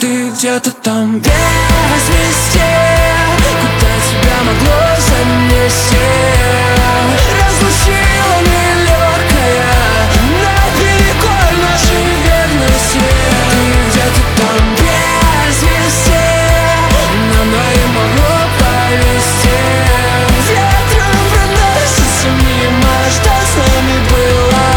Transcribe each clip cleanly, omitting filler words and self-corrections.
Ты где-то там без вести, куда тебя могло занести. Разлучила нелегкая наперекор нашей верности. Ты где-то там без вести, нам двоим могло повезти. Ветром проносится мимо, что с нами было.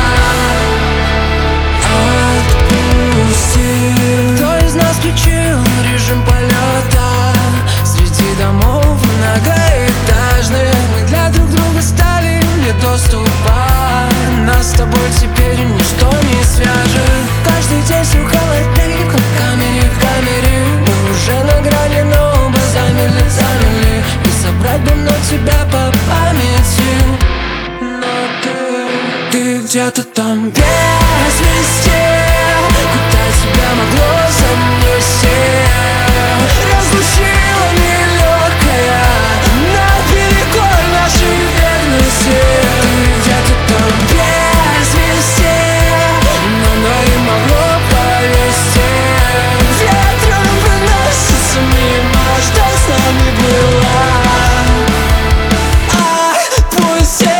Отпусти. Кто из нас включил режим полета среди домов многоэтажных? Мы для друг друга стали недоступа. Нас с тобой теперь ничто не свяжет. Каждый день все холоднее, как в камере. Мы уже на грани, но оба замерли. И собрать бы вновь тебя по памяти. Но ты где-то там без вести, куда тебя могло занести. Разлучила нелегкая наперекор нашей верности. Ты где-то там без вести, нам двоим могло повезти. Ветром проносится мимо, что с нами было. Отпусти.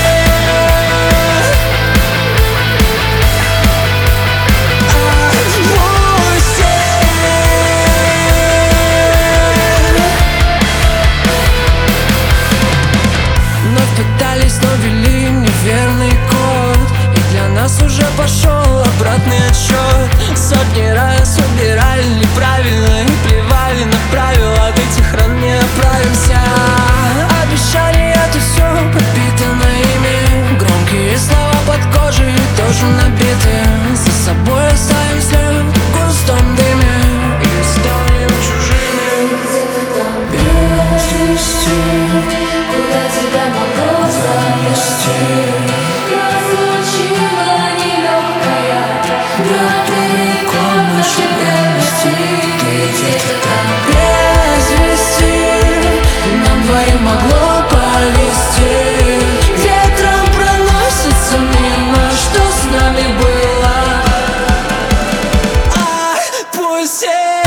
Пытались, но ввели неверный код, и для нас уже пошел обратный отсчет. Сотни раз выбирали неправильно и плевали на правила. От этих ран не оправимся. Обещания, это все пропитано ими. Громкие слова под кожей тоже набиты. За собой оставим след в густом дыме и станем чужими. Без вести, куда тебя могло занести. Разлучила нелегкая наперекор нашей верности. Ты где-то там без вести, нам двоим могло повезти. Ветром проносится мимо, что с нами было. Отпусти.